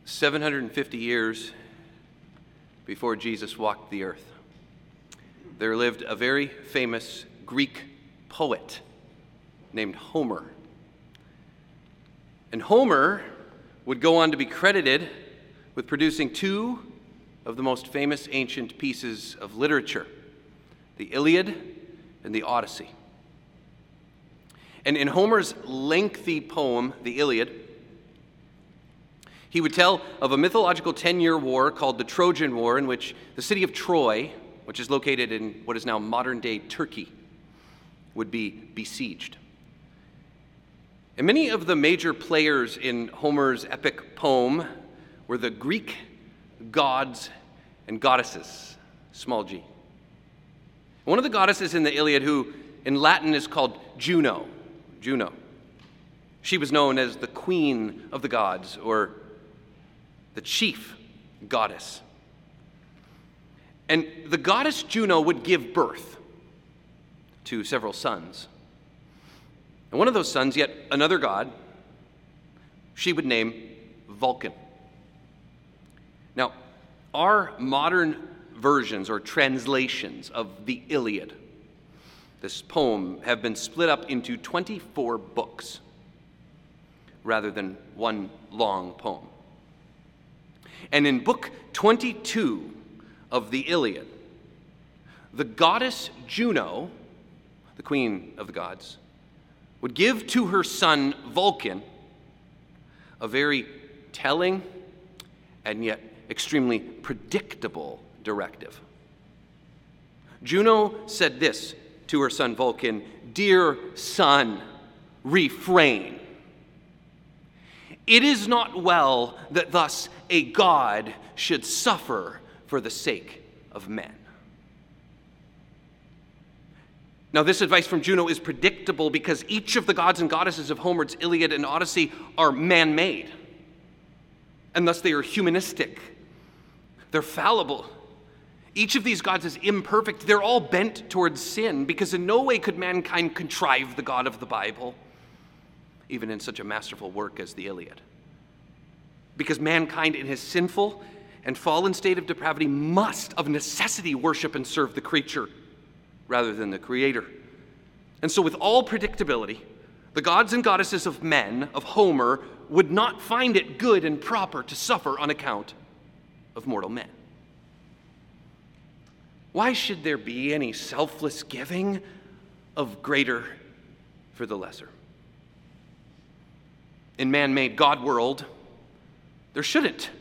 750 years before Jesus walked the earth, there lived a very famous Greek poet named Homer. And Homer would go on to be credited with producing two of the most famous ancient pieces of literature, the Iliad and the Odyssey. And in Homer's lengthy poem, the Iliad, he would tell of a mythological 10-year war called the Trojan War, in which the city of Troy, which is located in what is now modern-day Turkey, would be besieged. And many of the major players in Homer's epic poem were the Greek gods and goddesses, small g. One of the goddesses in the Iliad, who in Latin is called Juno. She was known as the queen of the gods, or the chief goddess. And the goddess Juno would give birth to several sons. And one of those sons, yet another god, she would name Vulcan. Now, our modern versions or translations of the Iliad, this poem, have been split up into 24 books rather than one long poem. And in book 22 of the Iliad, the goddess Juno, the queen of the gods, would give to her son Vulcan a very telling and yet extremely predictable directive. Juno said this to her son Vulcan: "Dear son, refrain. It is not well that thus a god should suffer for the sake of men." Now, this advice from Juno is predictable because each of the gods and goddesses of Homer's Iliad and Odyssey are man-made, and thus they are humanistic. They're fallible. Each of these gods is imperfect. They're all bent towards sin, because in no way could mankind contrive the God of the Bible, even in such a masterful work as the Iliad. Because mankind, in his sinful and fallen state of depravity, must of necessity worship and serve the creature rather than the creator. And so with all predictability, the gods and goddesses of men of Homer would not find it good and proper to suffer on account of mortal men. Why should there be any selfless giving of greater for the lesser? In man-made God world, there shouldn't,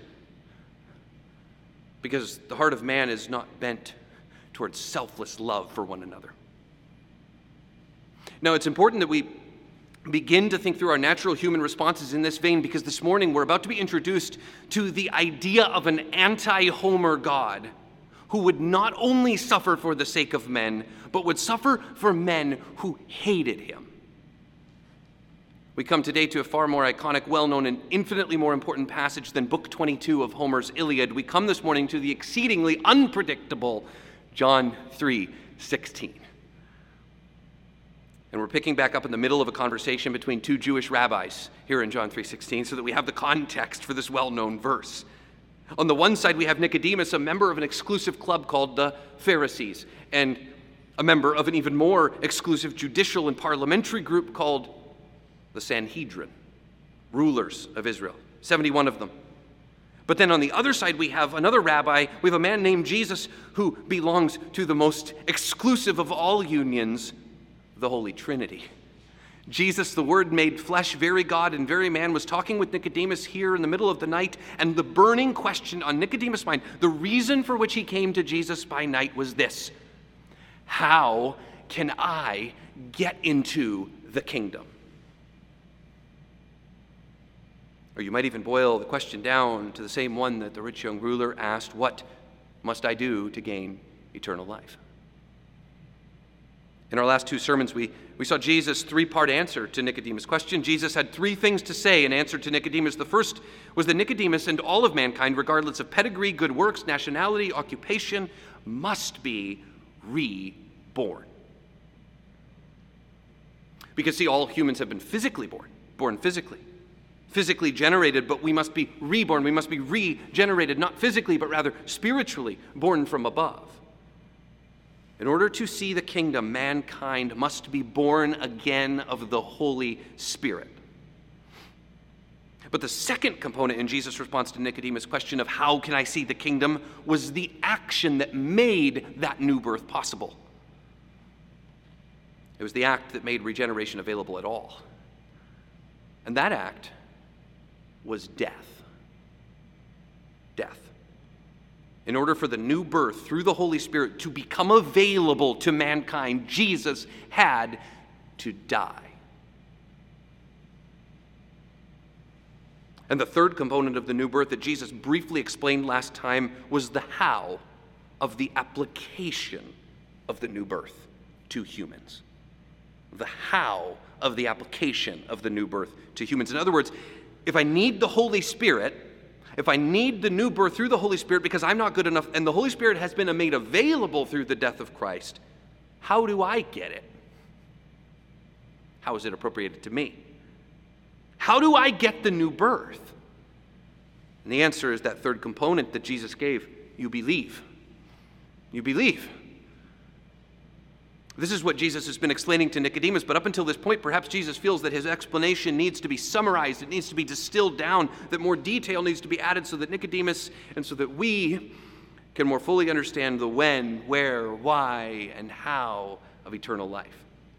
because the heart of man is not bent towards selfless love for one another. Now, it's important that we begin to think through our natural human responses in this vein, because this morning we're about to be introduced to the idea of an anti-Homer God who would not only suffer for the sake of men, but would suffer for men who hated him. We come today to a far more iconic, well-known, and infinitely more important passage than Book 22 of Homer's Iliad. We come this morning to the exceedingly unpredictable John 3:16. And we're picking back up in the middle of a conversation between two Jewish rabbis here in John 3:16, so that we have the context for this well-known verse. On the one side, we have Nicodemus, a member of an exclusive club called the Pharisees, and a member of an even more exclusive judicial and parliamentary group called the Sanhedrin, rulers of Israel, 71 of them. But then on the other side, we have another rabbi. We have a man named Jesus who belongs to the most exclusive of all unions, the Holy Trinity. Jesus, the Word made flesh, very God and very man, was talking with Nicodemus here in the middle of the night, and the burning question on Nicodemus' mind, the reason for which he came to Jesus by night, was this: how can I get into the kingdom? Or you might even boil the question down to the same one that the rich young ruler asked: what must I do to gain eternal life? In our last two sermons, we saw Jesus' three-part answer to Nicodemus' question. Jesus had three things to say in answer to Nicodemus. The first was that Nicodemus and all of mankind, regardless of pedigree, good works, nationality, occupation, must be reborn. Because, see, all humans have been physically born physically. physically generated, but we must be reborn. We must be regenerated, not physically, but rather spiritually, born from above. In order to see the kingdom, mankind must be born again of the Holy Spirit. But the second component in Jesus' response to Nicodemus' question of how can I see the kingdom was the action that made that new birth possible. It was the act that made regeneration available at all. And that act was death. Death. In order for the new birth through the Holy Spirit to become available to mankind, Jesus had to die. And the third component of the new birth that Jesus briefly explained last time was the how of the application of the new birth to humans. The how of the application of the new birth to humans. In other words, if I need the Holy Spirit, if I need the new birth through the Holy Spirit because I'm not good enough, and the Holy Spirit has been made available through the death of Christ, how do I get it? How is it appropriated to me? How do I get the new birth? And the answer is that third component that Jesus gave: you believe. You believe. This is what Jesus has been explaining to Nicodemus, but up until this point, perhaps Jesus feels that his explanation needs to be summarized, it needs to be distilled down, that more detail needs to be added so that Nicodemus and so that we can more fully understand the when, where, why, and how of eternal life.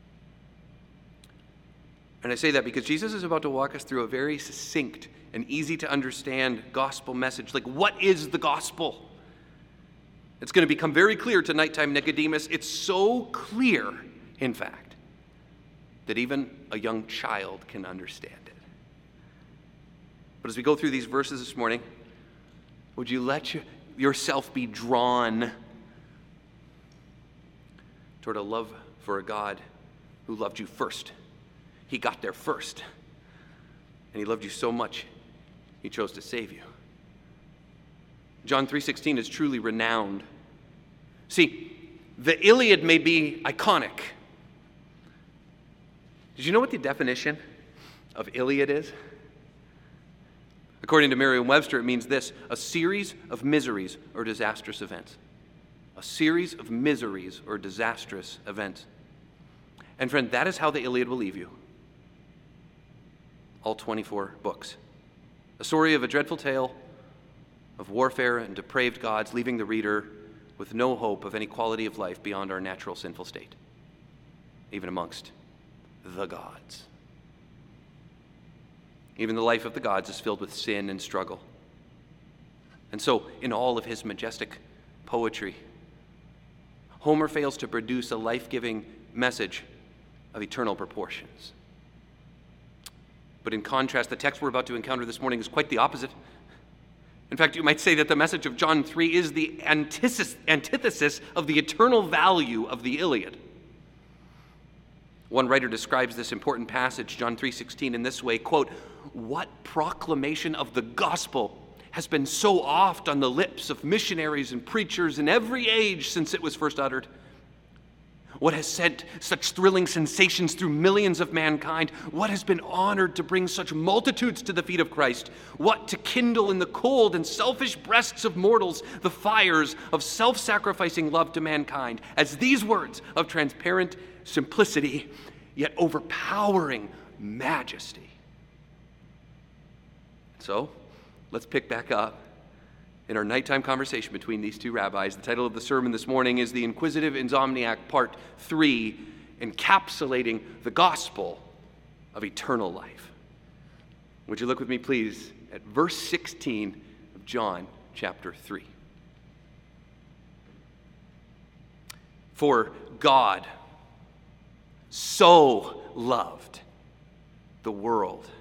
And I say that because Jesus is about to walk us through a very succinct and easy to understand gospel message. Like, what is the gospel? It's going to become very clear to nighttime Nicodemus. It's so clear, in fact, that even a young child can understand it. But as we go through these verses this morning, would you let yourself be drawn toward a love for a God who loved you first? He got there first. And he loved you so much, he chose to save you. John 3:16 is truly renowned. See, the Iliad may be iconic. Did you know what the definition of Iliad is? According to Merriam-Webster, it means this: a series of miseries or disastrous events. A series of miseries or disastrous events. And friend, that is how the Iliad will leave you. All 24 books. A story of a dreadful tale of warfare and depraved gods, leaving the reader with no hope of any quality of life beyond our natural sinful state, even amongst the gods. Even the life of the gods is filled with sin and struggle. And so, in all of his majestic poetry, Homer fails to produce a life-giving message of eternal proportions. But in contrast, the text we're about to encounter this morning is quite the opposite. In fact, you might say that the message of John 3 is the antithesis of the eternal value of the Iliad. One writer describes this important passage, John 3:16, in this way, quote, "What proclamation of the gospel has been so oft on the lips of missionaries and preachers in every age since it was first uttered? What has sent such thrilling sensations through millions of mankind? What has been honored to bring such multitudes to the feet of Christ? What to kindle in the cold and selfish breasts of mortals the fires of self-sacrificing love to mankind as these words of transparent simplicity, yet overpowering majesty." So, let's pick back up in our nighttime conversation between these two rabbis. The title of the sermon this morning is The Inquisitive Insomniac, Part 3, encapsulating the gospel of eternal life. Would you look with me, please, at verse 16 of John chapter 3. "For God so loved the world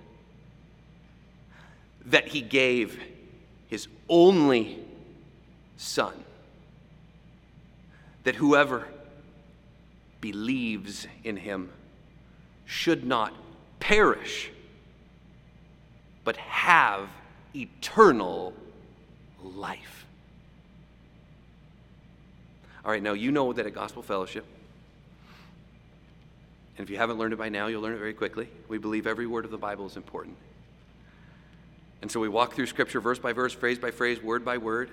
that he gave his only Son, that whoever believes in him should not perish, but have eternal life." All right, now you know that at Gospel Fellowship, and if you haven't learned it by now, you'll learn it very quickly. We believe every word of the Bible is important. And so we walk through Scripture verse by verse, phrase by phrase, word by word.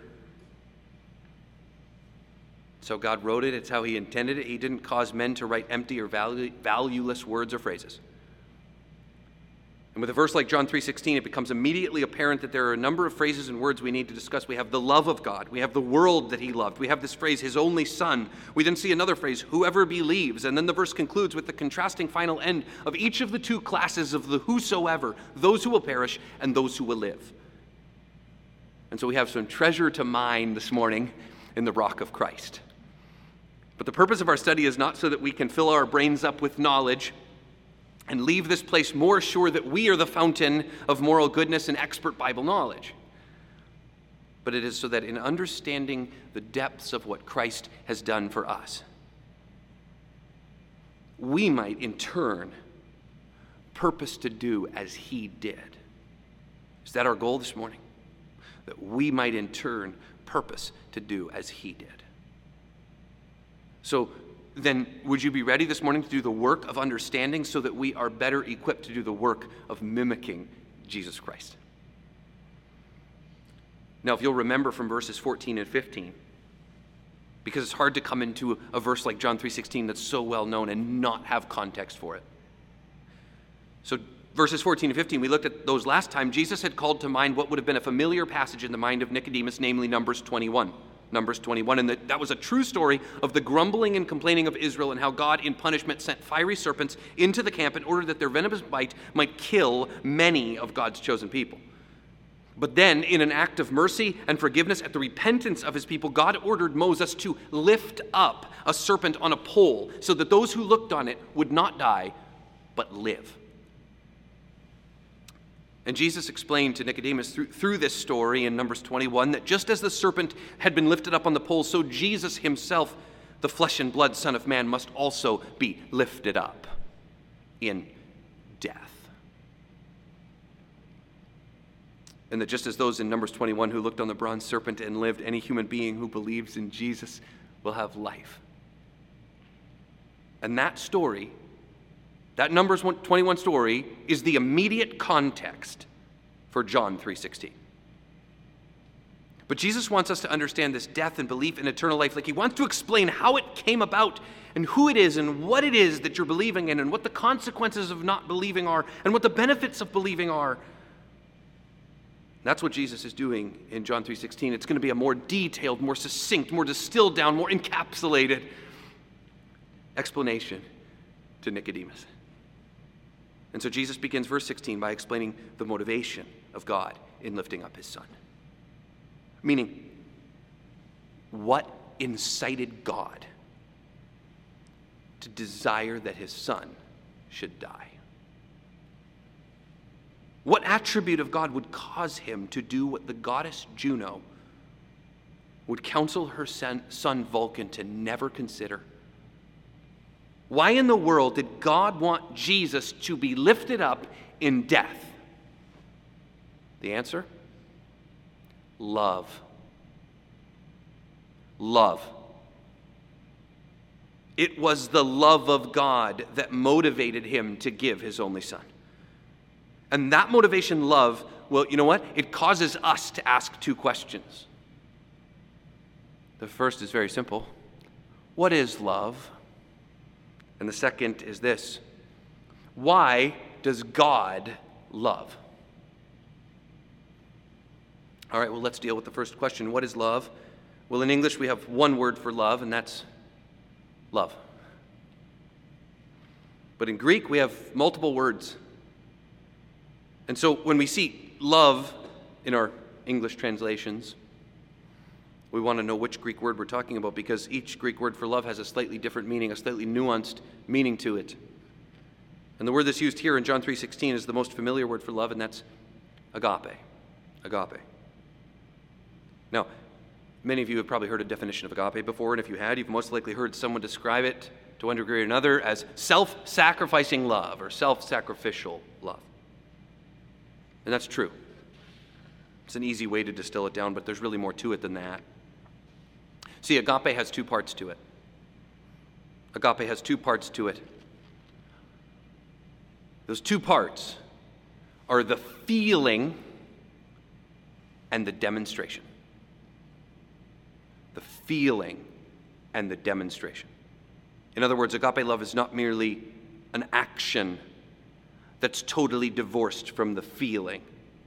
So God wrote it. It's how he intended it. He didn't cause men to write empty or valueless words or phrases. And with a verse like John 3:16, it becomes immediately apparent that there are a number of phrases and words we need to discuss. We have the love of God. We have the world that he loved. We have this phrase, his only son. We then see another phrase, whoever believes. And then the verse concludes with the contrasting final end of each of the two classes of the whosoever, those who will perish and those who will live. And so we have some treasure to mine this morning in the rock of Christ. But the purpose of our study is not so that we can fill our brains up with knowledge and leave this place more sure that we are the fountain of moral goodness and expert Bible knowledge. But it is so that in understanding the depths of what Christ has done for us, we might in turn purpose to do as he did. Is that our goal this morning? That we might in turn purpose to do as he did. So then would you be ready this morning to do the work of understanding so that we are better equipped to do the work of mimicking Jesus Christ? Now, if you'll remember from verses 14 and 15, because it's hard to come into a verse like John 3:16 that's so well known and not have context for it. So verses 14 and 15, we looked at those last time. Jesus had called to mind what would have been a familiar passage in the mind of Nicodemus, namely Numbers 21. Numbers 21, and that was a true story of the grumbling and complaining of Israel and how God in punishment sent fiery serpents into the camp in order that their venomous bite might kill many of God's chosen people. But then, in an act of mercy and forgiveness at the repentance of his people, God ordered Moses to lift up a serpent on a pole so that those who looked on it would not die, but live. And Jesus explained to Nicodemus through this story in Numbers 21 that just as the serpent had been lifted up on the pole, so Jesus himself, the flesh and blood Son of Man, must also be lifted up in death. And that just as those in Numbers 21 who looked on the bronze serpent and lived, any human being who believes in Jesus will have life. And that story, that Numbers 21 story, is the immediate context for John 3:16. But Jesus wants us to understand this death and belief in eternal life. Like he wants to explain how it came about and who it is and what it is that you're believing in and what the consequences of not believing are and what the benefits of believing are. That's what Jesus is doing in John 3:16. It's going to be a more detailed, more succinct, more distilled down, more encapsulated explanation to Nicodemus. And so Jesus begins verse 16 by explaining the motivation of God in lifting up his son. Meaning, what incited God to desire that his son should die? What attribute of God would cause him to do what the goddess Juno would counsel her son Vulcan to never consider? Why in the world did God want Jesus to be lifted up in death? The answer? Love. Love. It was the love of God that motivated him to give his only son. And that motivation, love, well, you know what? It causes us to ask two questions. The first is very simple. What is love? And the second is this: why does God love? All right, well, let's deal with the first question. What is love? Well, in English, we have one word for love, and that's love. But in Greek, we have multiple words. And so when we see love in our English translations, we want to know which Greek word we're talking about, because each Greek word for love has a slightly different meaning, a slightly nuanced meaning to it. And the word that's used here in John 3:16 is the most familiar word for love, and that's agape. Agape. Now, many of you have probably heard a definition of agape before, and if you had, you've most likely heard someone describe it to one degree or another as self-sacrificing love or self-sacrificial love. And that's true. It's an easy way to distill it down, but there's really more to it than that. See, agape has two parts to it. Agape has two parts to it. Those two parts are the feeling and the demonstration. The feeling and the demonstration. In other words, agape love is not merely an action that's totally divorced from the feeling.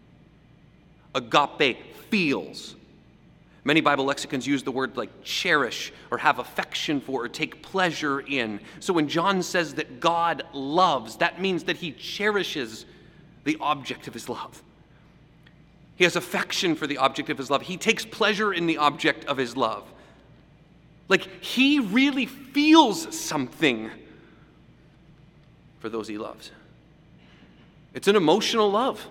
Agape feels. Many Bible lexicons use the word like cherish or have affection for or take pleasure in. So when John says that God loves, that means that he cherishes the object of his love. He has affection for the object of his love. He takes pleasure in the object of his love. Like he really feels something for those he loves. It's an emotional love.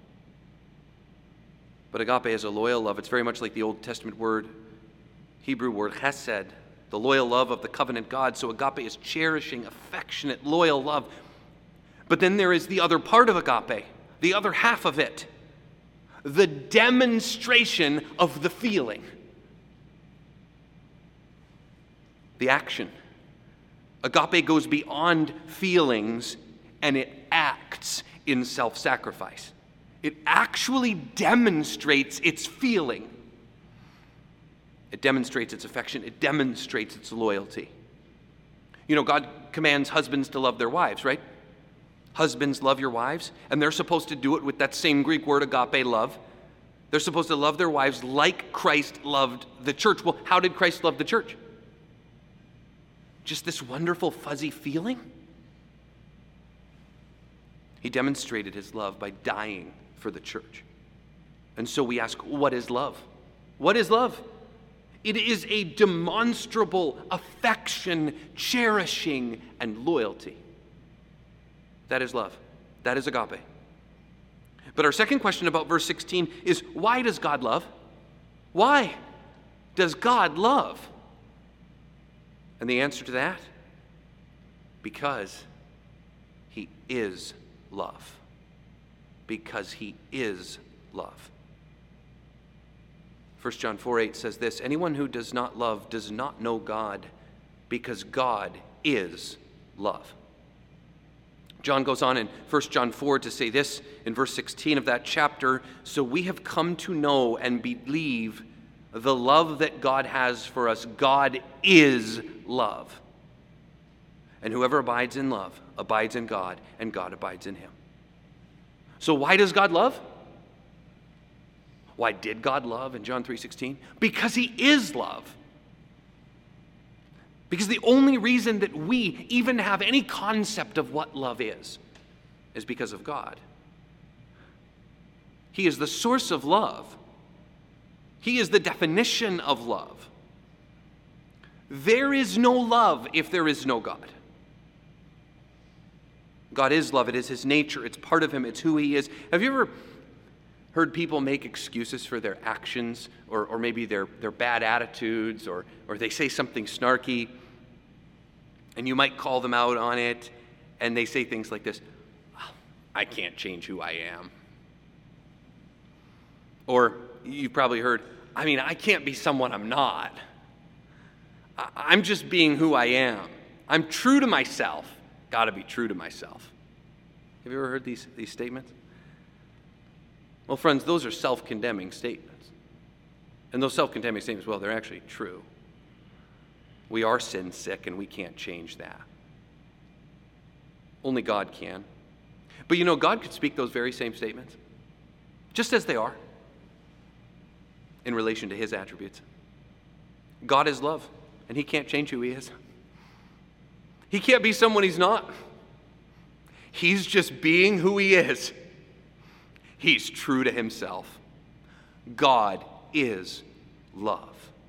But agape is a loyal love. It's very much like the Old Testament Hebrew word chesed, the loyal love of the covenant God. So agape is cherishing, affectionate, loyal love. But then there is the other part of agape, the other half of it, the demonstration of the feeling, the action. Agape goes beyond feelings and it acts in self-sacrifice. It actually demonstrates its feeling. It demonstrates its affection. It demonstrates its loyalty. You know, God commands husbands to love their wives, right? Husbands, love your wives. And they're supposed to do it with that same Greek word, agape, love. They're supposed to love their wives like Christ loved the church. Well, how did Christ love the church? Just this wonderful, fuzzy feeling? He demonstrated his love by dying for the church. And so we ask, what is love? What is love? It is a demonstrable affection, cherishing, and loyalty. That is love. That is agape. But our second question about verse 16 is, why does God love? Why does God love? And the answer to that, because he is love. Because he is love. 1 John 4:8 says this, anyone who does not love does not know God, because God is love. John goes on in 1 John 4 to say this in verse 16 of that chapter, so we have come to know and believe the love that God has for us. God is love. And whoever abides in love abides in God, and God abides in him. So why does God love? Why did God love in John 3:16? Because he is love. Because the only reason that we even have any concept of what love is because of God. He is the source of love. He is the definition of love. There is no love if there is no God. God is love. It is his nature. It's part of him. It's who he is. Have you ever heard people make excuses for their actions or maybe their bad attitudes or they say something snarky and you might call them out on it and they say things like this, I can't change who I am. Or you've probably heard, I can't be someone I'm not. I'm just being who I am. I'm true to myself. Got to be true to myself. Have you ever heard these statements? Well, friends, those are self-condemning statements. And those self-condemning statements, well, they're actually true. We are sin sick and we can't change that. Only God can. But you know, God could speak those very same statements, just as they are, in relation to his attributes. God is love, and he can't change who he is. He can't be someone he's not. He's just being who he is. He's true to himself. God is love.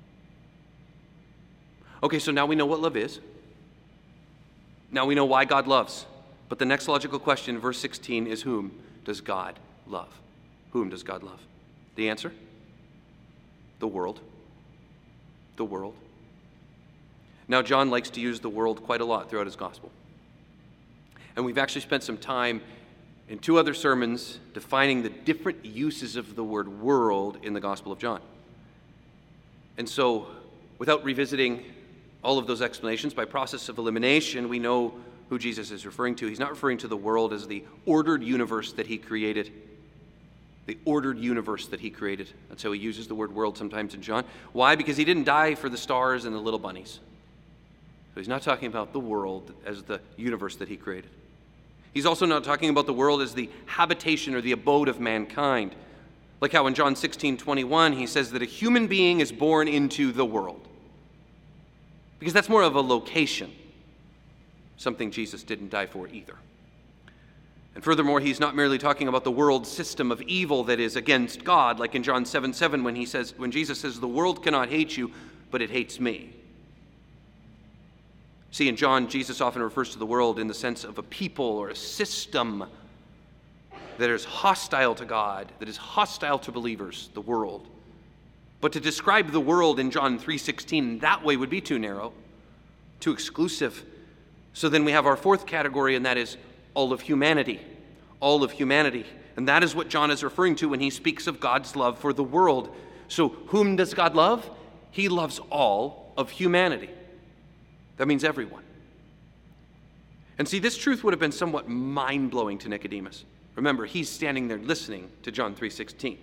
Okay, so now we know what love is. Now we know why God loves. But the next logical question, verse 16, is whom does God love? Whom does God love? The answer? The world. The world. Now, John likes to use the world quite a lot throughout his gospel. And we've actually spent some time in 2 other sermons defining the different uses of the word world in the Gospel of John. And so, without revisiting all of those explanations, by process of elimination, we know who Jesus is referring to. He's not referring to the world as the ordered universe that he created, the ordered universe that he created. That's how he uses the word world sometimes in John. Why? Because he didn't die for the stars and the little bunnies. So he's not talking about the world as the universe that he created. He's also not talking about the world as the habitation or the abode of mankind. Like how in John 16:21 he says that a human being is born into the world. Because that's more of a location, something Jesus didn't die for either. And furthermore, he's not merely talking about the world system of evil that is against God, like in John 7:7 when Jesus says, "The world cannot hate you, but it hates me." See, in John, Jesus often refers to the world in the sense of a people or a system that is hostile to God, that is hostile to believers, the world. But to describe the world in John 3:16 that way would be too narrow, too exclusive. So then we have our fourth category, and that is all of humanity. All of humanity. And that is what John is referring to when he speaks of God's love for the world. So whom does God love? He loves all of humanity. That means everyone. And see, this truth would have been somewhat mind-blowing to Nicodemus. Remember, he's standing there listening to John 3:16.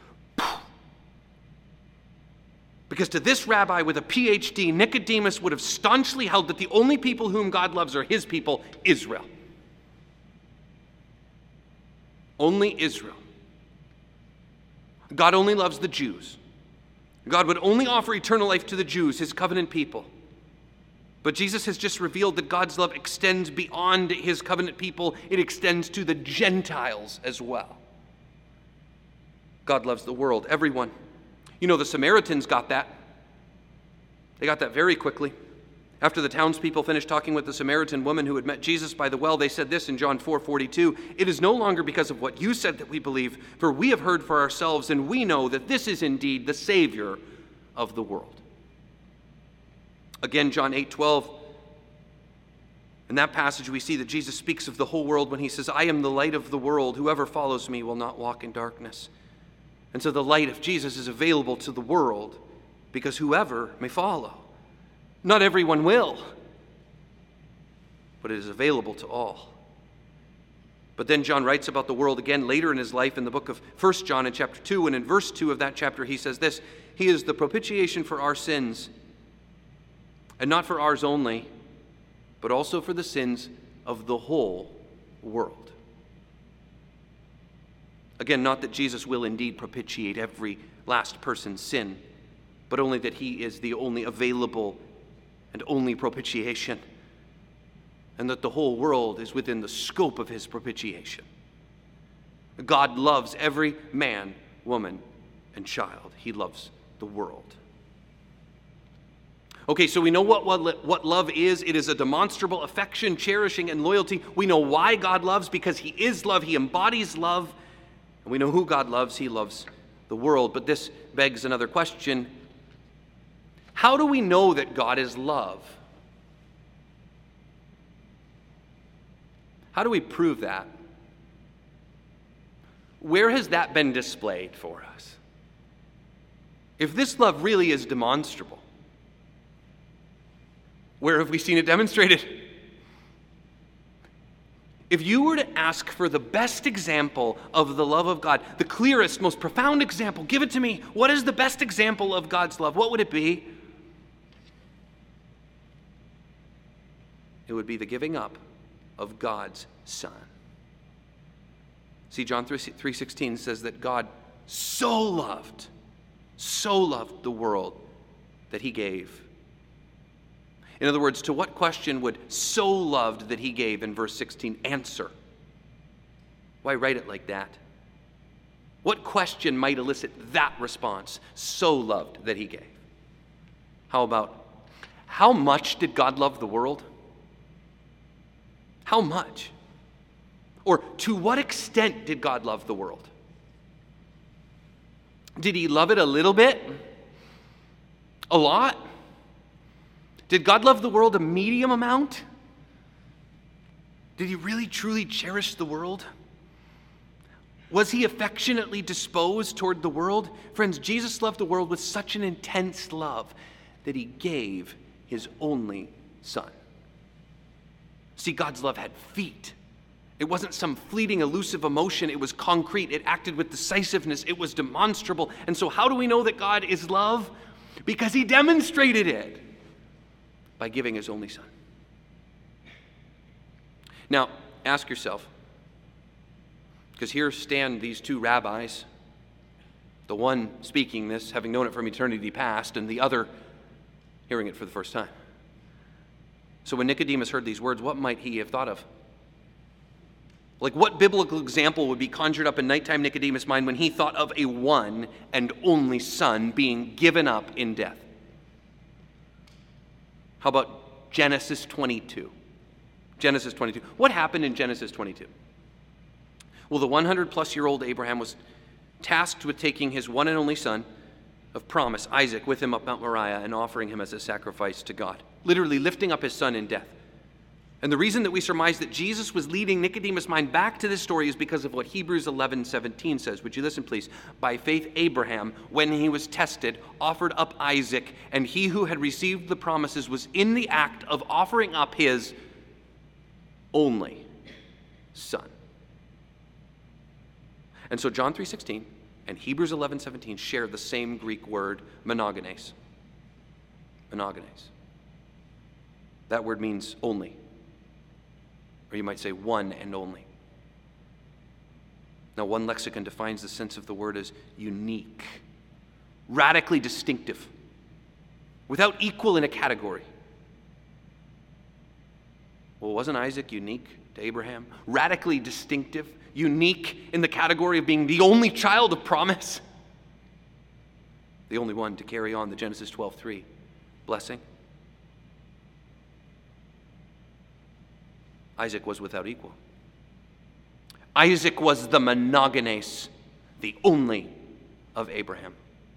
Because to this rabbi with a PhD, Nicodemus would have staunchly held that the only people whom God loves are his people, Israel. Only Israel. God only loves the Jews. God would only offer eternal life to the Jews, his covenant people. But Jesus has just revealed that God's love extends beyond his covenant people. It extends to the Gentiles as well. God loves the world, everyone. You know, the Samaritans got that. They got that very quickly. After the townspeople finished talking with the Samaritan woman who had met Jesus by the well, they said this in John 4:42, "It is no longer because of what you said that we believe, for we have heard for ourselves, and we know that this is indeed the Savior of the world." Again, John 8:12. In that passage, we see that Jesus speaks of the whole world when he says, "I am the light of the world. Whoever follows me will not walk in darkness." And so the light of Jesus is available to the world because whoever may follow. Not everyone will, but it is available to all. But then John writes about the world again later in his life in the book of 1 John in chapter 2, and in verse 2 of that chapter he says this, "He is the propitiation for our sins, and not for ours only, but also for the sins of the whole world." Again, not that Jesus will indeed propitiate every last person's sin, but only that he is the only available and only propitiation, and that the whole world is within the scope of his propitiation. God loves every man, woman, and child. He loves the world. Okay, so we know what love is. It is a demonstrable affection, cherishing, and loyalty. We know why God loves, because he is love. He embodies love. And we know who God loves. He loves the world. But this begs another question. How do we know that God is love? How do we prove that? Where has that been displayed for us? If this love really is demonstrable, where have we seen it demonstrated? If you were to ask for the best example of the love of God, the clearest, most profound example, give it to me. What is the best example of God's love? What would it be? It would be the giving up of God's Son. See, John 3:16 says that God so loved the world that he gave. In other words, to what question would "so loved that he gave" in verse 16 answer? Why write it like that? What question might elicit that response? So loved that he gave. How about, how much did God love the world? How much? Or to what extent did God love the world? Did he love it a little bit? A lot? Did God love the world a medium amount? Did he really truly cherish the world? Was he affectionately disposed toward the world? Friends, Jesus loved the world with such an intense love that he gave his only Son. See, God's love had feet It wasn't some fleeting, elusive emotion. It was concrete. It acted with decisiveness. It was demonstrable. And so how do we know that God is love? Because he demonstrated it by giving his only Son. Now, ask yourself, because here stand these two rabbis, the one speaking this, having known it from eternity past, and the other hearing it for the first time. So when Nicodemus heard these words, what might he have thought of? Like, what biblical example would be conjured up in nighttime Nicodemus' mind when he thought of a one and only Son being given up in death? How about Genesis 22? Genesis 22. What happened in Genesis 22? Well, the 100-plus-year-old Abraham was tasked with taking his one and only son of promise, Isaac, with him up Mount Moriah and offering him as a sacrifice to God, literally lifting up his son in death. And the reason that we surmise that Jesus was leading Nicodemus' mind back to this story is because of what Hebrews 11:17 says. Would you listen, please? By faith, Abraham, when he was tested, offered up Isaac, and he who had received the promises was in the act of offering up his only son. And so John 3:16 and Hebrews 11:17 share the same Greek word, monogenes. Monogenes. That word means only. Or you might say one and only. Now, one lexicon defines the sense of the word as unique, radically distinctive, without equal in a category. Well, wasn't Isaac unique to Abraham? Radically distinctive, unique in the category of being the only child of promise? The only one to carry on the Genesis 12:3 blessing? Isaac was without equal. Isaac was the monogenes, the only of Abraham.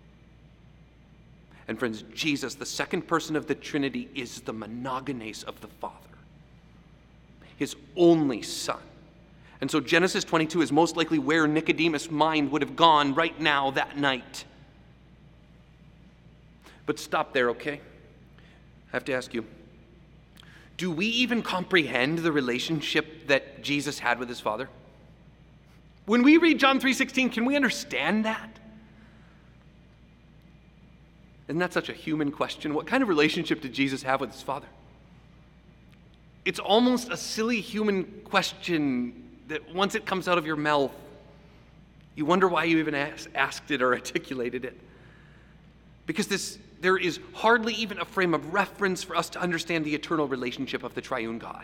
And friends, Jesus, the second person of the Trinity, is the monogenes of the Father, his only Son. And so Genesis 22 is most likely where Nicodemus' mind would have gone right now that night. But stop there, okay? I have to ask you, do we even comprehend the relationship that Jesus had with his Father? When we read John 3:16, can we understand that? Isn't that such a human question? What kind of relationship did Jesus have with his Father? It's almost a silly human question that once it comes out of your mouth, you wonder why you even asked it or articulated it. Because there is hardly even a frame of reference for us to understand the eternal relationship of the triune God.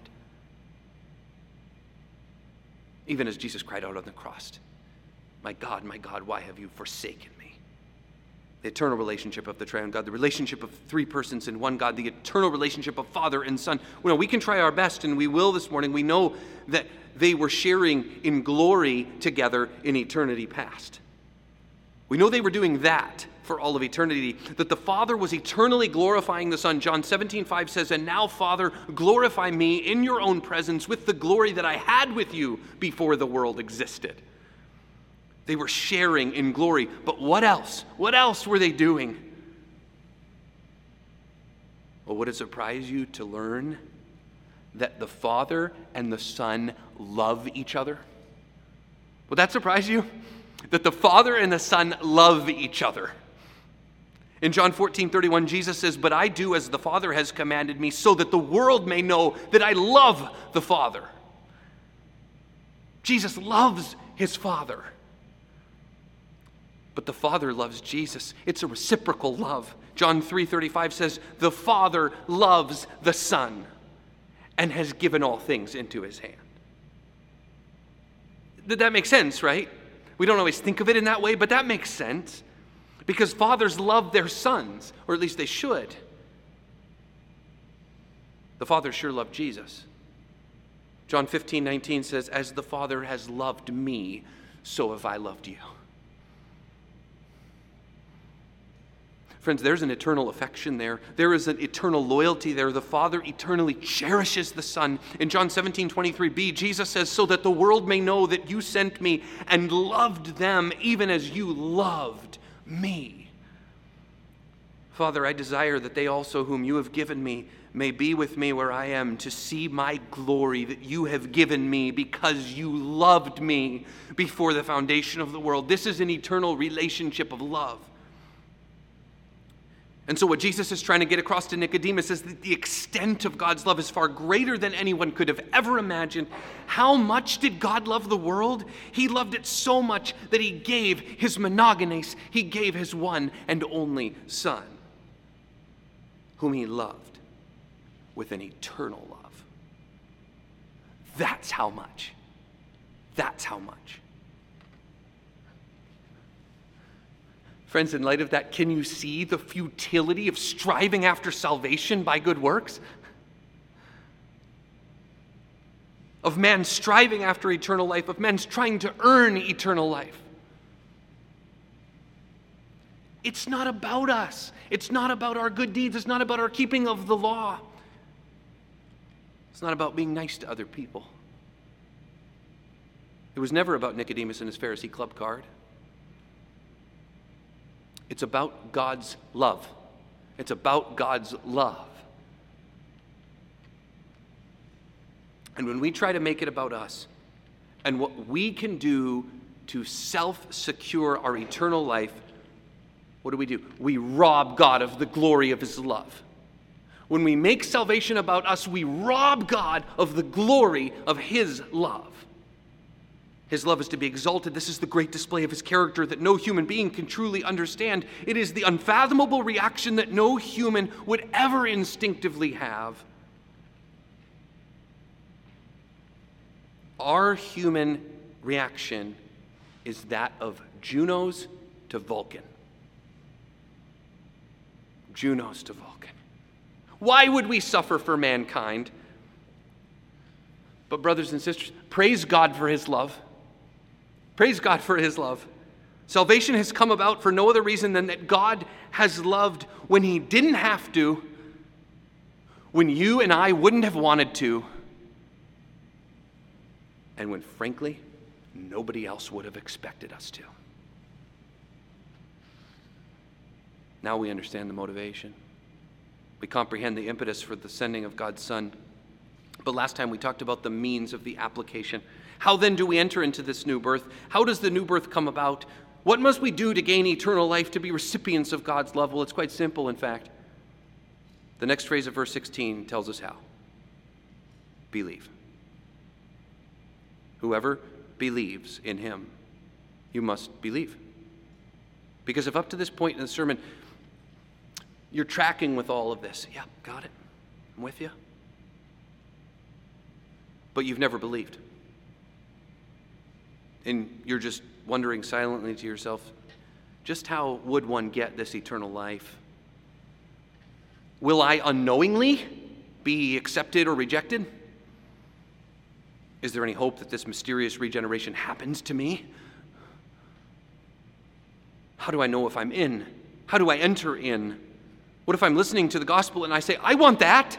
Even as Jesus cried out on the cross, my God, why have you forsaken me? The eternal relationship of the triune God, the relationship of three persons in one God, the eternal relationship of Father and Son. Well, we can try our best, and we will this morning. We know that they were sharing in glory together in eternity past. We know they were doing that for all of eternity, that the Father was eternally glorifying the Son. John 17:5 says, and now, Father, glorify me in your own presence with the glory that I had with you before the world existed. They were sharing in glory. But what else? What else were they doing? Well, would it surprise you to learn that the Father and the Son love each other? Would that surprise you? That the Father and the Son love each other. In John 14:31, Jesus says, but I do as the Father has commanded me, so that the world may know that I love the Father. Jesus loves his Father. But the Father loves Jesus. It's a reciprocal love. John 3:35 says, the Father loves the Son and has given all things into his hand. That makes sense, right? We don't always think of it in that way, but that makes sense. Because fathers love their sons, or at least they should. The Father sure loved Jesus. John 15:19 says, as the Father has loved me, so have I loved you. Friends, there's an eternal affection there. There is an eternal loyalty there. The Father eternally cherishes the Son. In John 17:23b, Jesus says, so that the world may know that you sent me and loved them even as you loved me. Father, I desire that they also whom you have given me may be with me where I am to see my glory that you have given me because you loved me before the foundation of the world. This is an eternal relationship of love. And so what Jesus is trying to get across to Nicodemus is that the extent of God's love is far greater than anyone could have ever imagined. How much did God love the world? He loved it so much that he gave his monogenes, he gave his one and only Son, whom he loved with an eternal love. That's how much. That's how much. Friends, in light of that, can you see the futility of striving after salvation by good works? Of man striving after eternal life, of men trying to earn eternal life. It's not about us. It's not about our good deeds. It's not about our keeping of the law. It's not about being nice to other people. It was never about Nicodemus and his Pharisee club card. It's about God's love. It's about God's love. And when we try to make it about us and what we can do to self-secure our eternal life, what do? We rob God of the glory of his love. When we make salvation about us, we rob God of the glory of his love. His love is to be exalted. This is the great display of his character that no human being can truly understand. It is the unfathomable reaction that no human would ever instinctively have. Our human reaction is that of Junos to Vulcan. Junos to Vulcan. Why would we suffer for mankind? But brothers and sisters, praise God for his love. Praise God for his love. Salvation has come about for no other reason than that God has loved when he didn't have to, when you and I wouldn't have wanted to, and when, frankly, nobody else would have expected us to. Now we understand the motivation. We comprehend the impetus for the sending of God's Son. But last time we talked about the means of the application. How then do we enter into this new birth? How does the new birth come about? What must we do to gain eternal life, to be recipients of God's love? Well, it's quite simple, in fact. The next phrase of verse 16 tells us how. Believe. Whoever believes in him, you must believe. Because if up to this point in the sermon, you're tracking with all of this, yeah, got it, I'm with you, but you've never believed. And you're just wondering silently to yourself, just how would one get this eternal life? Will I unknowingly be accepted or rejected? Is there any hope that this mysterious regeneration happens to me? How do I know if I'm in? How do I enter in? What if I'm listening to the gospel and I say, I want that?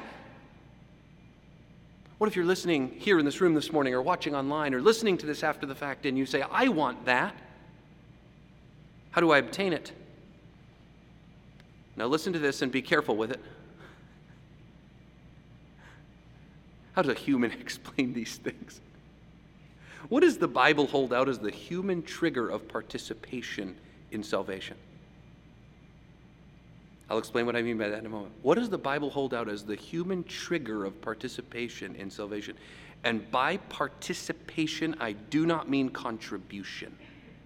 What if you're listening here in this room this morning or watching online or listening to this after the fact and you say, I want that? How do I obtain it? Now listen to this and be careful with it. How does a human explain these things? What does the Bible hold out as the human trigger of participation in salvation? I'll explain what I mean by that in a moment. What does the Bible hold out as the human trigger of participation in salvation? And by participation, I do not mean contribution.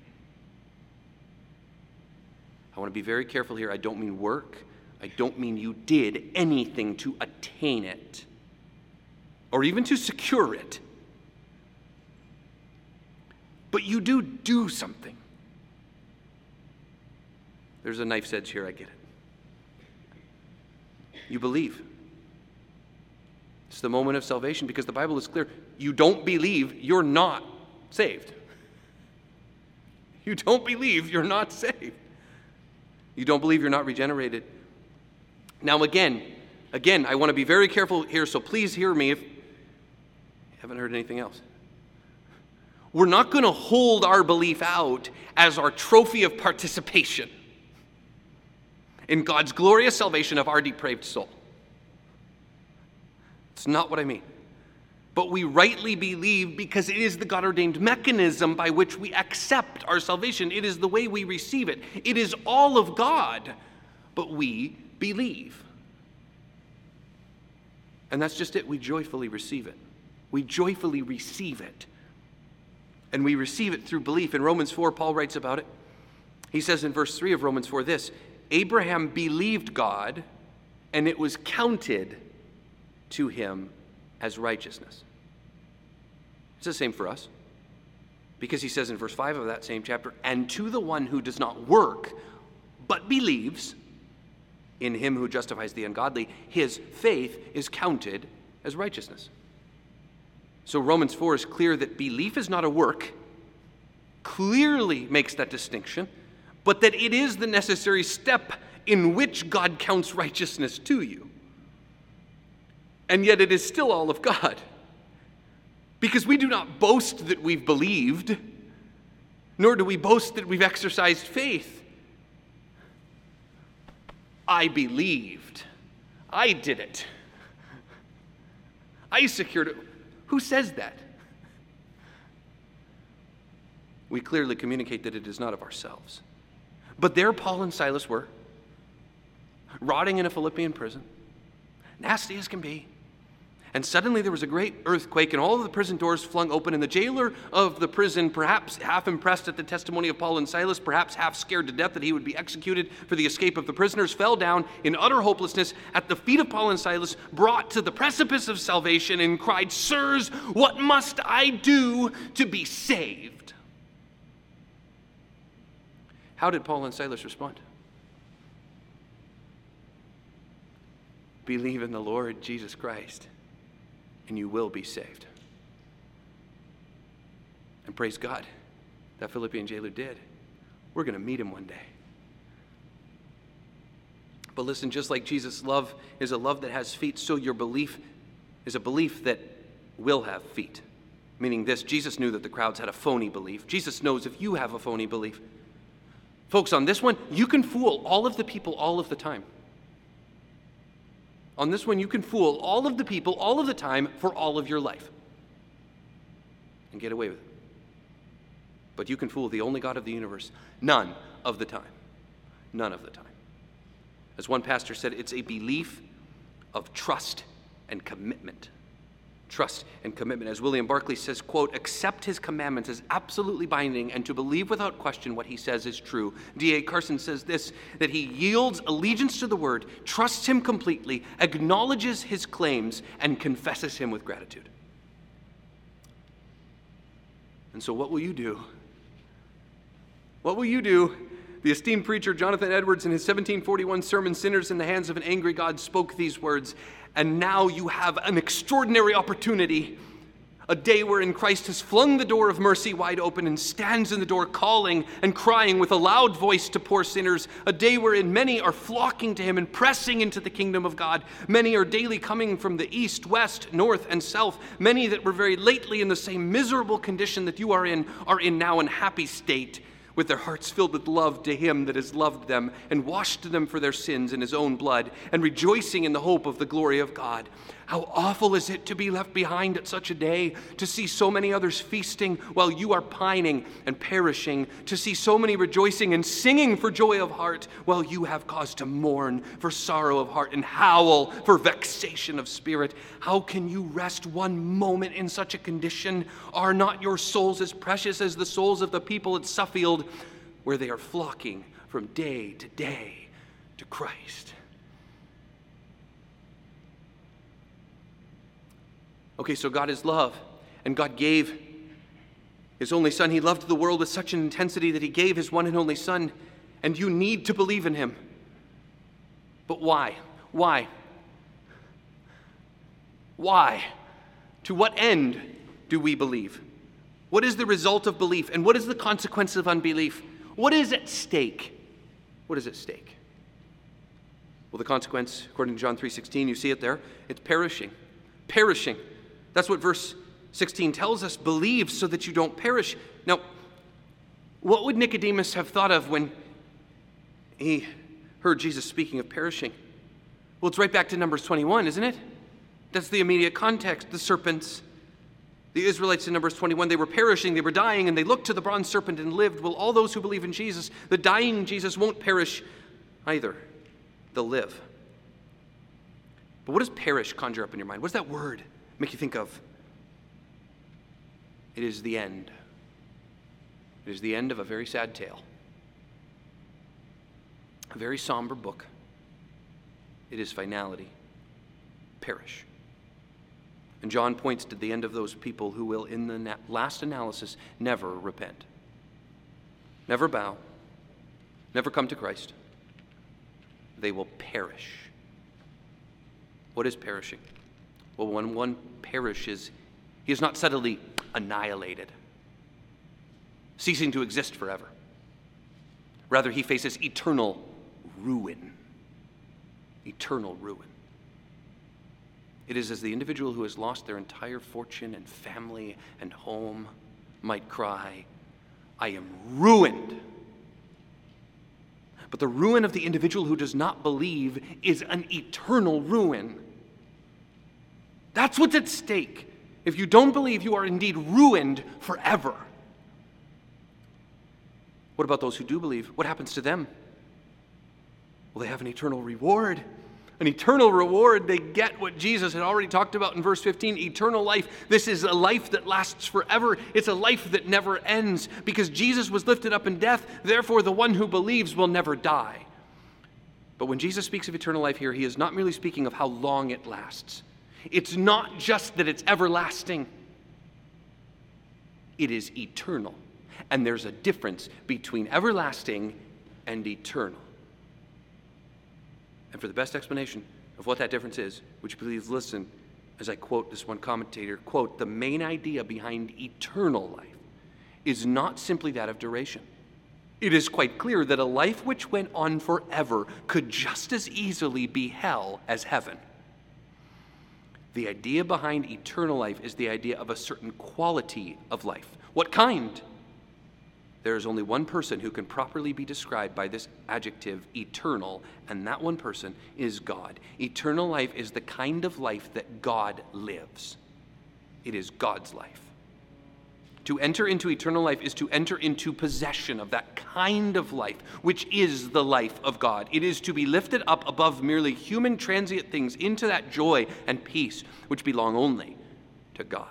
I want to be very careful here. I don't mean work. I don't mean you did anything to attain it or even to secure it. But you do something. There's a knife's edge here, I get it. You believe. It's the moment of salvation because the Bible is clear. You don't believe, you're not saved. You don't believe, you're not saved. You don't believe, you're not regenerated. Now again, I want to be very careful here, so please hear me if you haven't heard anything else. We're not going to hold our belief out as our trophy of participation in God's glorious salvation of our depraved soul. It's not what I mean. But we rightly believe because it is the God-ordained mechanism by which we accept our salvation. It is the way we receive it. It is all of God, but we believe. And that's just it. We joyfully receive it. We joyfully receive it. And we receive it through belief. In Romans 4, Paul writes about it. He says in verse 3 of Romans 4 this, Abraham believed God, and it was counted to him as righteousness. It's the same for us. Because he says in verse 5 of that same chapter, and to the one who does not work, but believes in him who justifies the ungodly, his faith is counted as righteousness. So Romans 4 is clear that belief is not a work, clearly makes that distinction, but that it is the necessary step in which God counts righteousness to you. And yet it is still all of God. Because we do not boast that we've believed, nor do we boast that we've exercised faith. I believed. I did it. I secured it. Who says that? We clearly communicate that it is not of ourselves. But there Paul and Silas were, rotting in a Philippian prison, nasty as can be. And suddenly there was a great earthquake, and all of the prison doors flung open, and the jailer of the prison, perhaps half impressed at the testimony of Paul and Silas, perhaps half scared to death that he would be executed for the escape of the prisoners, fell down in utter hopelessness at the feet of Paul and Silas, brought to the precipice of salvation, and cried, Sirs, what must I do to be saved? How did Paul and Silas respond? Believe in the Lord Jesus Christ, and you will be saved. And praise God, that Philippian jailer did. We're going to meet him one day. But listen, just like Jesus' love is a love that has feet, so your belief is a belief that will have feet. Meaning this, Jesus knew that the crowds had a phony belief. Jesus knows if you have a phony belief. Folks, on this one, you can fool all of the people all of the time. On this one, you can fool all of the people all of the time for all of your life and get away with it. But you can fool the only God of the universe none of the time. None of the time. As one pastor said, it's a belief of trust and commitment. Trust and commitment. As William Barclay says, quote, accept his commandments as absolutely binding and to believe without question what he says is true. D.A. Carson says this, that he yields allegiance to the word, trusts him completely, acknowledges his claims, and confesses him with gratitude. And so what will you do? What will you do? The esteemed preacher Jonathan Edwards in his 1741 sermon, Sinners in the Hands of an Angry God, spoke these words, and now you have an extraordinary opportunity, a day wherein Christ has flung the door of mercy wide open and stands in the door calling and crying with a loud voice to poor sinners, a day wherein many are flocking to him and pressing into the kingdom of God. Many are daily coming from the east, west, north, and south. Many that were very lately in the same miserable condition that you are in now in happy state, with their hearts filled with love to him that has loved them and washed them for their sins in his own blood, and rejoicing in the hope of the glory of God. How awful is it to be left behind at such a day, to see so many others feasting while you are pining and perishing, to see so many rejoicing and singing for joy of heart while you have cause to mourn for sorrow of heart and howl for vexation of spirit. How can you rest one moment in such a condition? Are not your souls as precious as the souls of the people at Suffield, where they are flocking from day to day to Christ? Okay, so God is love, and God gave his only Son. He loved the world with such an intensity that he gave his one and only Son, and you need to believe in him. But why? Why? Why? To what end do we believe? What is the result of belief, and what is the consequence of unbelief? What is at stake? What is at stake? Well, the consequence, according to John 3:16, you see it there, it's perishing. Perishing. That's what verse 16 tells us. Believe so that you don't perish. Now, what would Nicodemus have thought of when he heard Jesus speaking of perishing? Well, it's right back to Numbers 21, isn't it? That's the immediate context. The serpents, the Israelites in Numbers 21, they were perishing, they were dying, and they looked to the bronze serpent and lived. Well, all those who believe in Jesus, the dying Jesus won't perish either. They'll live. But what does perish conjure up in your mind? What does that word make you think of? It is the end. It is the end of a very sad tale. A very somber book. It is finality. Perish. And John points to the end of those people who will, in the last analysis, never repent. Never bow. Never come to Christ. They will perish. What is perishing? Well, when one perishes, he is not suddenly annihilated, ceasing to exist forever. Rather, he faces eternal ruin. Eternal ruin. It is as the individual who has lost their entire fortune and family and home might cry, I am ruined. But the ruin of the individual who does not believe is an eternal ruin. That's what's at stake. If you don't believe, you are indeed ruined forever. What about those who do believe? What happens to them? Well, they have an eternal reward. An eternal reward. They get what Jesus had already talked about in verse 15, eternal life. This is a life that lasts forever. It's a life that never ends. Because Jesus was lifted up in death, therefore the one who believes will never die. But when Jesus speaks of eternal life here, he is not merely speaking of how long it lasts. It's not just that it's everlasting. It is eternal. And there's a difference between everlasting and eternal. And for the best explanation of what that difference is, would you please listen as I quote this one commentator, quote, the main idea behind eternal life is not simply that of duration. It is quite clear that a life which went on forever could just as easily be hell as heaven. The idea behind eternal life is the idea of a certain quality of life. What kind? There is only one person who can properly be described by this adjective, eternal, and that one person is God. Eternal life is the kind of life that God lives. It is God's life. To enter into eternal life is to enter into possession of that kind of life, which is the life of God. It is to be lifted up above merely human transient things into that joy and peace which belong only to God.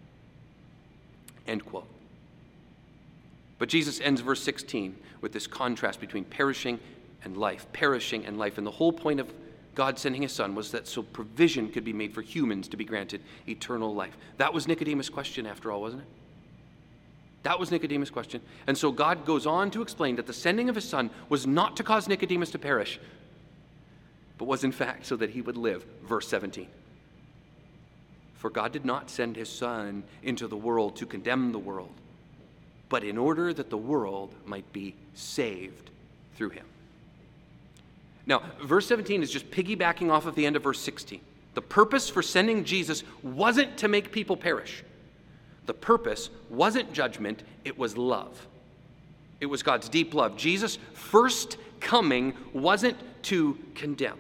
End quote. But Jesus ends verse 16 with this contrast between perishing and life. Perishing and life. And the whole point of God sending his son was that so provision could be made for humans to be granted eternal life. That was Nicodemus' question after all, wasn't it? That was Nicodemus' question. And so God goes on to explain that the sending of his son was not to cause Nicodemus to perish, but was in fact so that he would live. Verse 17. For God did not send his son into the world to condemn the world, but in order that the world might be saved through him. Now, verse 17 is just piggybacking off of the end of verse 16. The purpose for sending Jesus wasn't to make people perish. The purpose wasn't judgment, it was love. It was God's deep love. Jesus' first coming wasn't to condemn.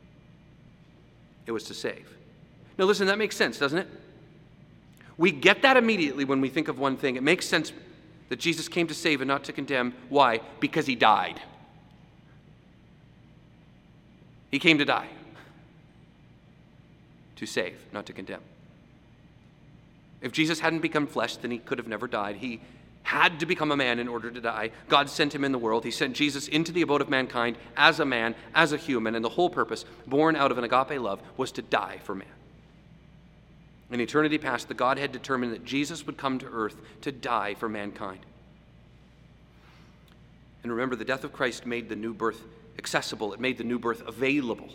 It was to save. Now listen, that makes sense, doesn't it? We get that immediately when we think of one thing. It makes sense that Jesus came to save and not to condemn. Why? Because he died. He came to die. To save, not to condemn. If Jesus hadn't become flesh, then he could have never died. He had to become a man in order to die. God sent him in the world. He sent Jesus into the abode of mankind as a man, as a human, and the whole purpose, born out of an agape love, was to die for man. In eternity past, the Godhead determined that Jesus would come to earth to die for mankind. And remember, the death of Christ made the new birth accessible. It made the new birth available.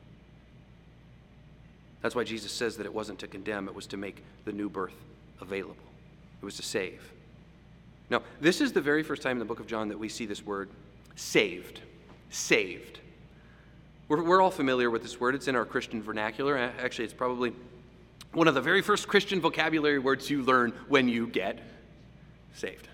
That's why Jesus says that it wasn't to condemn, it was to make the new birth available. It was to save. Now, this is the very first time in the book of John that we see this word, saved. Saved. We're all familiar with this word. It's in our Christian vernacular. Actually, it's probably one of the very first Christian vocabulary words you learn when you get saved.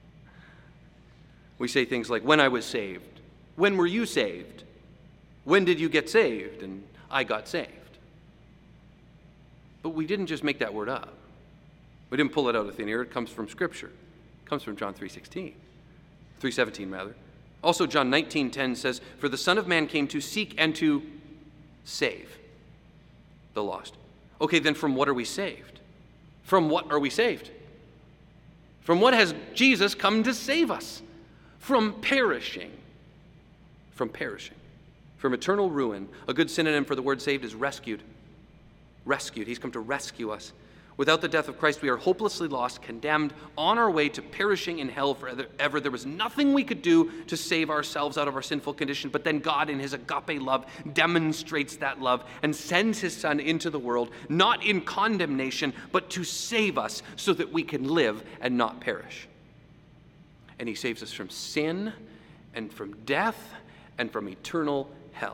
We say things like, when I was saved. When were you saved? When did you get saved? And I got saved. But we didn't just make that word up. We didn't pull it out of thin air. It comes from Scripture. It comes from John 3:17 rather. Also, John 19:10 says, "For the Son of Man came to seek and to save the lost." Okay, then from what are we saved? From what are we saved? From what has Jesus come to save us? From perishing. From perishing. From eternal ruin. A good synonym for the word saved is rescued. Rescued. He's come to rescue us. Without the death of Christ, we are hopelessly lost, condemned, on our way to perishing in hell forever. There was nothing we could do to save ourselves out of our sinful condition, but then God, in his agape love, demonstrates that love and sends his Son into the world, not in condemnation, but to save us so that we can live and not perish. And he saves us from sin and from death and from eternal hell.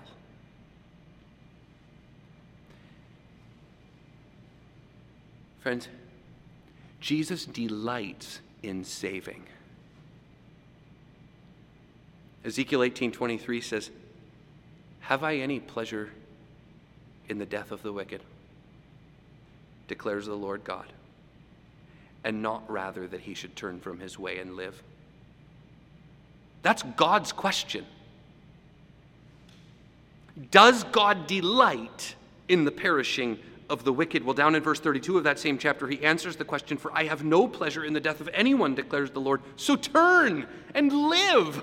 Friends, Jesus delights in saving. Ezekiel 18:23 says, "Have I any pleasure in the death of the wicked, declares the Lord God, and not rather that he should turn from his way and live?" That's God's question. Does God delight in the perishing of the wicked? Well, down in verse 32 of that same chapter, he answers the question, "For I have no pleasure in the death of anyone, declares the Lord. So turn and live."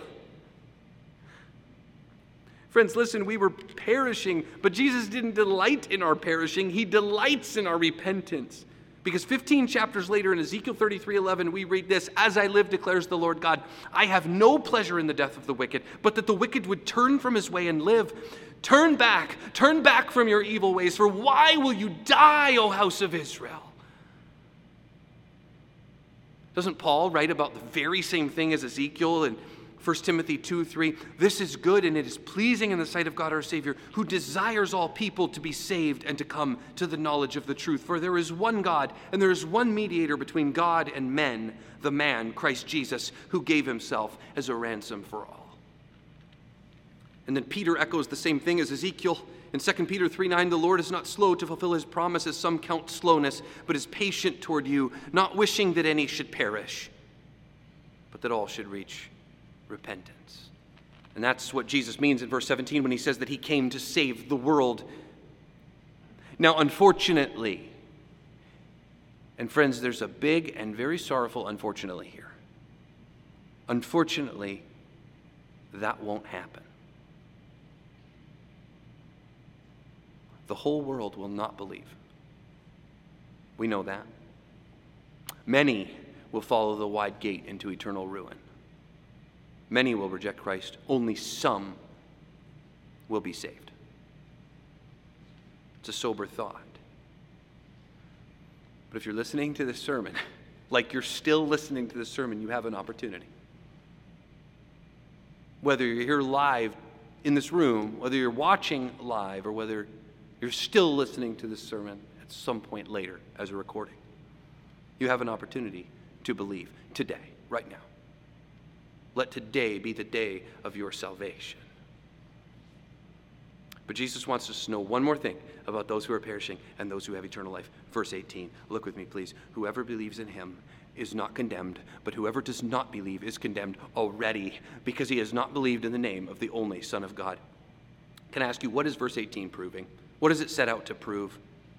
Friends, listen, we were perishing, but Jesus didn't delight in our perishing. He delights in our repentance. Because 15 chapters later in Ezekiel 33:11, we read this, "As I live, declares the Lord God, I have no pleasure in the death of the wicked, but that the wicked would turn from his way and live. Turn back from your evil ways, for why will you die, O house of Israel?" Doesn't Paul write about the very same thing as Ezekiel in 1 Timothy 2:3? "This is good and it is pleasing in the sight of God our Savior, who desires all people to be saved and to come to the knowledge of the truth. For there is one God and there is one mediator between God and men, the man, Christ Jesus, who gave himself as a ransom for all." And then Peter echoes the same thing as Ezekiel. In 2 Peter 3:9, "The Lord is not slow to fulfill his promise, as some count slowness, but is patient toward you, not wishing that any should perish, but that all should reach repentance." And that's what Jesus means in verse 17 when he says that he came to save the world. Now, unfortunately, and friends, there's a big and very sorrowful unfortunately here. Unfortunately, that won't happen. The whole world will not believe. We know that. Many will follow the wide gate into eternal ruin. Many will reject Christ. Only some will be saved. It's a sober thought. But if you're listening to this sermon, like you're still listening to this sermon, you have an opportunity. Whether you're here live in this room, whether you're watching live, or whether you're still listening to this sermon at some point later as a recording, you have an opportunity to believe today, right now. Let today be the day of your salvation. But Jesus wants us to know one more thing about those who are perishing and those who have eternal life. Verse 18, look with me, please. "Whoever believes in him is not condemned, but whoever does not believe is condemned already, because he has not believed in the name of the only Son of God." Can I ask you, what is verse 18 proving? What does it set out to prove?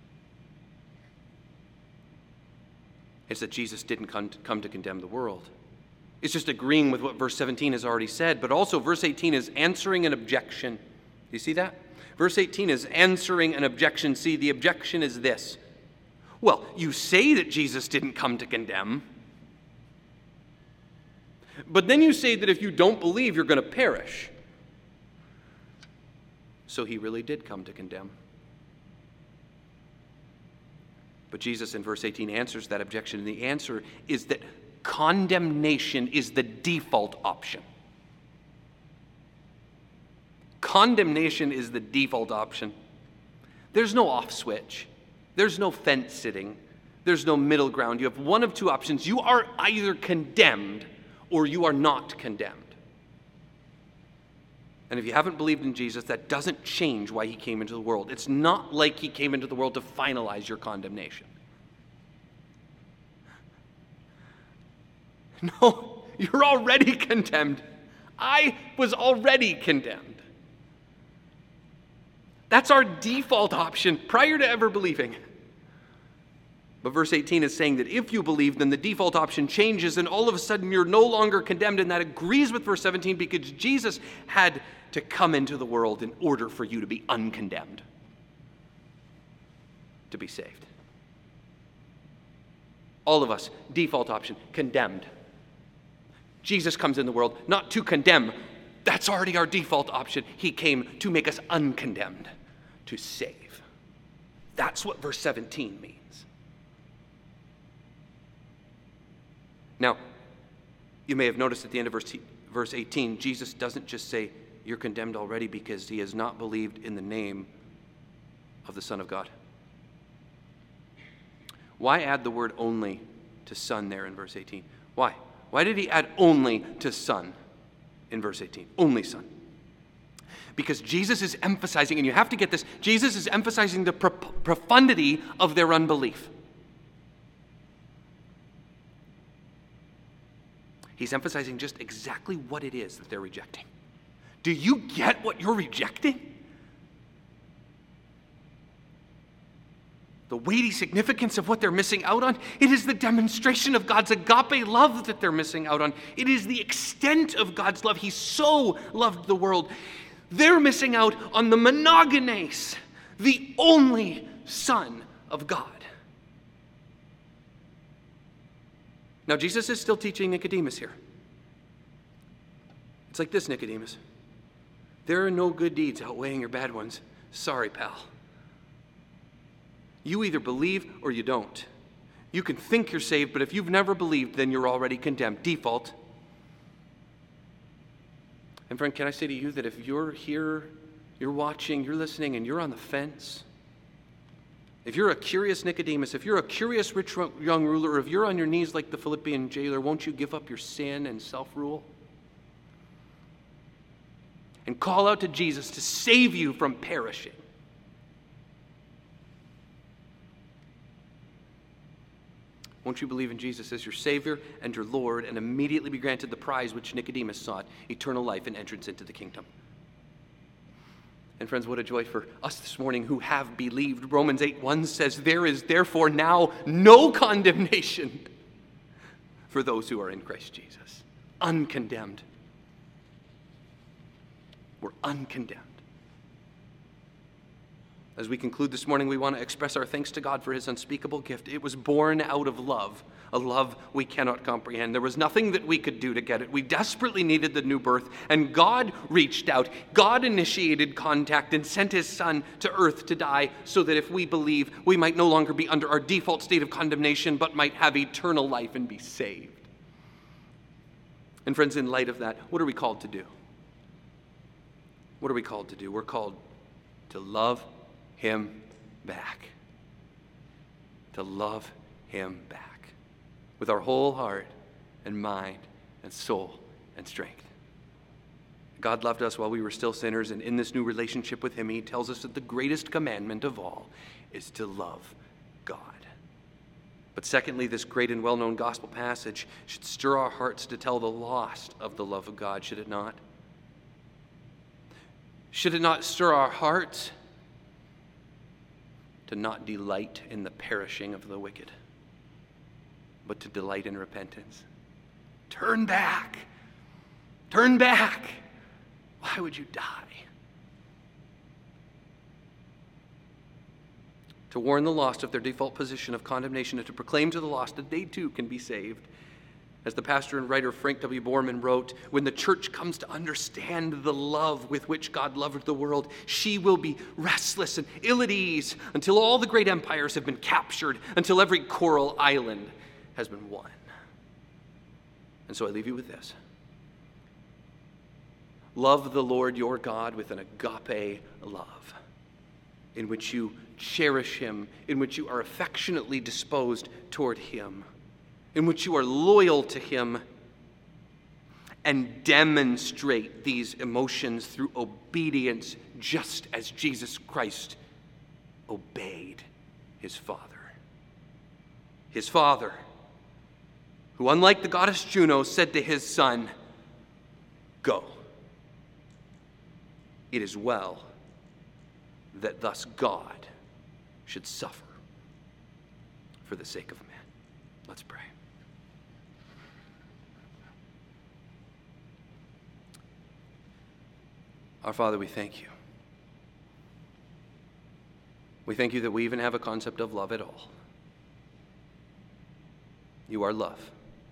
It's that Jesus didn't come to condemn the world. It's just agreeing with what verse 17 has already said, but also verse 18 is answering an objection. Do you see that? Verse 18 is answering an objection. See, the objection is this. Well, you say that Jesus didn't come to condemn, but then you say that if you don't believe, you're going to perish. So he really did come to condemn. But Jesus in verse 18 answers that objection, and the answer is that condemnation is the default option. Condemnation is the default option. There's no off switch. There's no fence sitting. There's no middle ground. You have one of two options. You are either condemned or you are not condemned. And if you haven't believed in Jesus, that doesn't change why he came into the world. It's not like he came into the world to finalize your condemnation. No, you're already condemned. I was already condemned. That's our default option prior to ever believing. But verse 18 is saying that if you believe, then the default option changes, and all of a sudden you're no longer condemned. And that agrees with verse 17 because Jesus had to come into the world in order for you to be uncondemned, to be saved. All of us, default option, condemned. Jesus comes in the world not to condemn. That's already our default option. He came to make us uncondemned, to save. That's what verse 17 means. Now, you may have noticed at the end of verse 18, Jesus doesn't just say, you're condemned already because he has not believed in the name of the Son of God. Why add the word only to Son there in verse 18? Why? Why did he add only to Son in verse 18? Only Son. Because Jesus is emphasizing, and you have to get this, Jesus is emphasizing the profundity of their unbelief. He's emphasizing just exactly what it is that they're rejecting. Do you get what you're rejecting? The weighty significance of what they're missing out on. It is the demonstration of God's agape love that they're missing out on. It is the extent of God's love. He so loved the world. They're missing out on the monogenes, the only Son of God. Now, Jesus is still teaching Nicodemus here. It's like this, Nicodemus. There are no good deeds outweighing your bad ones. Sorry, pal. You either believe or you don't. You can think you're saved, but if you've never believed, then you're already condemned. Default. And friend, can I say to you that if you're here, you're watching, you're listening, and you're on the fence, if you're a curious Nicodemus, if you're a curious rich young ruler, or if you're on your knees like the Philippian jailer, won't you give up your sin and self-rule? And call out to Jesus to save you from perishing. Won't you believe in Jesus as your Savior and your Lord and immediately be granted the prize which Nicodemus sought, eternal life and entrance into the kingdom? And friends, what a joy for us this morning who have believed. Romans 8:1 says, there is therefore now no condemnation for those who are in Christ Jesus. Uncondemned. We're uncondemned. As we conclude this morning, we want to express our thanks to God for his unspeakable gift. It was born out of love, a love we cannot comprehend. There was nothing that we could do to get it. We desperately needed the new birth, and God reached out. God initiated contact and sent his Son to earth to die so that if we believe, we might no longer be under our default state of condemnation, but might have eternal life and be saved. And friends, in light of that, what are we called to do? What are we called to do? We're called to love him back. To love him back with our whole heart and mind and soul and strength. God loved us while we were still sinners, and in this new relationship with him, he tells us that the greatest commandment of all is to love God. But secondly, this great and well-known gospel passage should stir our hearts to tell the lost of the love of God, should it not? Should it not stir our hearts to not delight in the perishing of the wicked, but to delight in repentance? Turn back. Turn back. Why would you die? To warn the lost of their default position of condemnation and to proclaim to the lost that they too can be saved. As the pastor and writer Frank W. Borman wrote, when the church comes to understand the love with which God loved the world, she will be restless and ill at ease until all the great empires have been captured, until every coral island has been won. And so I leave you with this. Love the Lord your God with an agape love, in which you cherish him, in which you are affectionately disposed toward him, in which you are loyal to him, and demonstrate these emotions through obedience, just as Jesus Christ obeyed his Father. His Father, who, unlike the goddess Juno, said to his Son, "Go. It is well that thus God should suffer for the sake of man." Let's pray. Our Father, we thank you. We thank you that we even have a concept of love at all. You are love.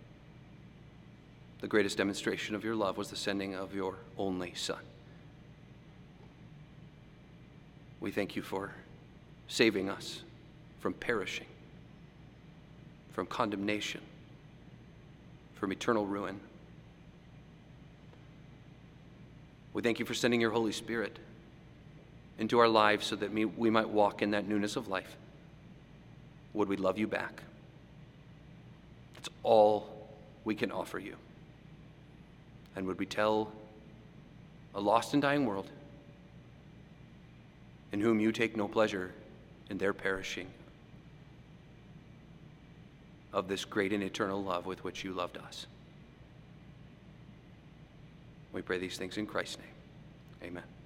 The greatest demonstration of your love was the sending of your only Son. We thank you for saving us from perishing, from condemnation, from eternal ruin. We thank you for sending your Holy Spirit into our lives so that we might walk in that newness of life. Would we love you back? That's all we can offer you. And would we tell a lost and dying world, in whom you take no pleasure in their perishing, of this great and eternal love with which you loved us. We pray these things in Christ's name. Amen.